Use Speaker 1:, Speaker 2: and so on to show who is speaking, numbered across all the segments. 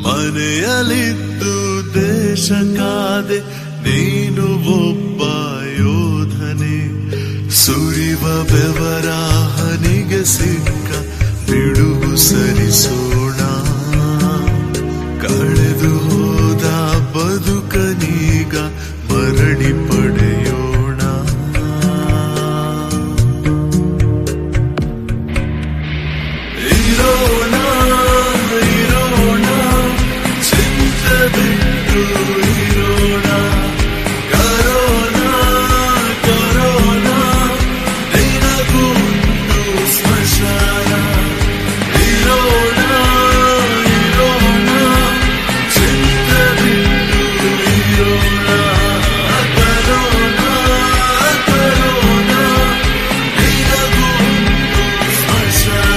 Speaker 1: ಮನೆಯಲ್ಲಿದ್ದು ದೇಶ ಕಾದೆ ನೀನು ಒಬ್ಬ ಯೋಧನೆ. ಸುರಿವ ಬೆವರ ಹನಿಗೆ ಸಿಕ್ಕ ಬಿಡುವು ಸರಿಸೋಣ. ಕಳೆದು ಹೋದ ಬದುಕನೀಗ ಮರಳಿ ಪಡೆಯೋಣ. ಇರೋಣ ಇರೋಣ ಚಿಂತೆ ಬಿಟ್ಟು ಇರೋಣ. ಕರೋನಾ ಕರೋನಾ ನಿನಗೊಂದು ಸ್ಮಶಾನ. ಇರೋಣ ಇರೋಣ ಚಿಂತೆ ಬಿಟ್ಟು ಇರೋಣ. ಕರೋನಾ ಕರೋನಾ ನಿನಗೊಂದು ಸ್ಮಶಾನ.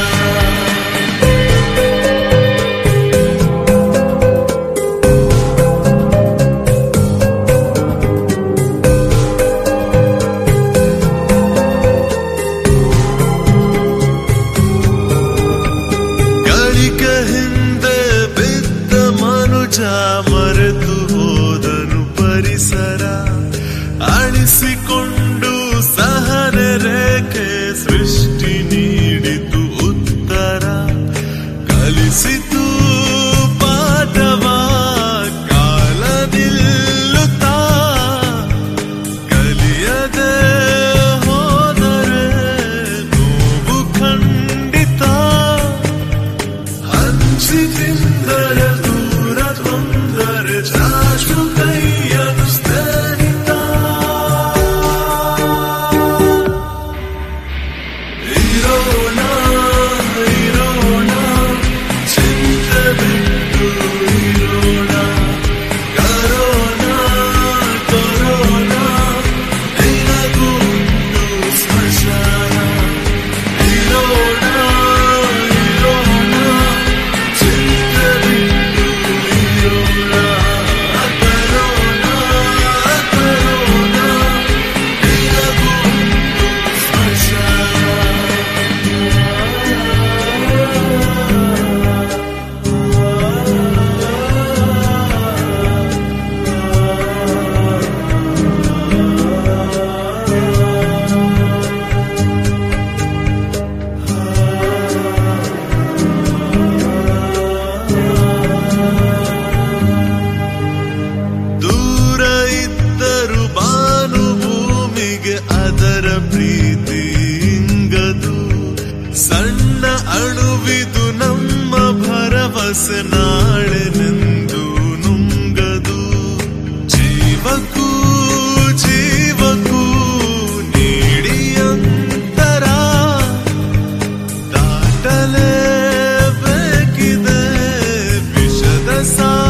Speaker 1: ಹಿಂದೆ ಬಿದ್ದ ಮನುಜ ಮರೆತು ಹೋದನು ಪರಿಸರ. ಅಳಿಸಿಕೊಂಡು ಸಹನೆ ರೇಖೆ ಸೃಷ್ಟಿ ನೀಡಿತು ಉತ್ತರ. ಕಲಿಸಿತು ಪಾಠವ ಕಾಲ ನಿಲ್ಲುತ್ತಾ. ಕಲಿಯದೆ ಹೋದರೆ ನೋವು ಖಂಡಿತ. ಹಂಚಿತಿಂದರೆ ದೂರ ತೊಂದರೆ ಚಾಚು ಕೈಯನ್ನು ಸ್ನೇಹಿತ. ಇರೋಣ ಇರೋಣ ಚಿಂತೆ ಬಿಟ್ಟು ಇರೋಣ. ಕರೋನಾ ಕರೋನಾ ನಿನಗೊಂದು ಸ್ಮಶಾನ. ಇರೋಣ ಇರೋಣ ಚಿಂತೆ ಬಿಟ್ಟು ಇರೋಣ. ಕರೋನಾ ಕರೋನಾ ನಿನಗೊಂದು ಸ್ಮಶಾನ. ದೂರ ಇದ್ದರು ಬಾನು ಭೂಮಿಗೆ ಅದರ ಪ್ರೀತಿ ಇಂಗದು. ಸಣ್ಣ ಅಣುವಿದು ನಮ್ಮ ಭರವಸೆ ನಾಳೆನೆಂದು ನುಂಗದು. ಜೀವಕ್ಕೂ ಜೀವಕ್ಕೂ ನೀಡಿ ಅಂತರ ದಾಟಲೇಬೇಕಿದೆ ವಿಷದ